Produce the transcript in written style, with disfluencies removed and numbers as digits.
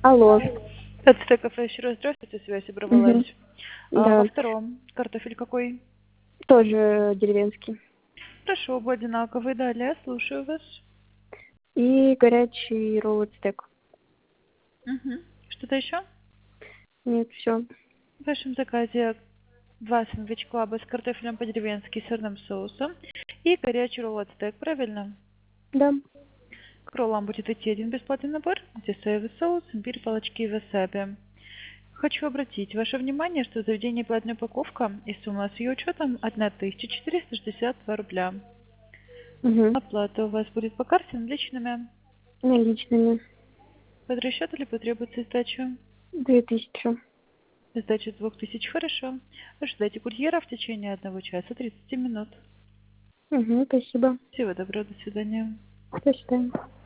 Алло. Это кафе, еще раз здравствуйте, связь оборвалась. Мгм. Во Да, втором, картофель какой? тоже деревенский. Хорошо, оба одинаковые, далее, слушаю вас. И горячий ролл стек. Угу. Что-то еще? Нет, все. В вашем заказе два сэндвич клаба с картофелем по-деревенски и сырным соусом и горячий ролл от стейк, правильно? Да. К роллам будет идти один бесплатный набор, где соевый соус, имбирь, палочки и васаби. Хочу обратить ваше внимание, что в заведении платная упаковка и сумма с ее учетом 1462 рубля. Угу. Оплата у вас будет по карте наличными. Наличными. Под расчет или потребуется сдача? 2000. Сдача 2000, хорошо. Ожидайте курьера в течение 1 часа 30 минут. Угу, спасибо. Всего доброго, до свидания. До свидания.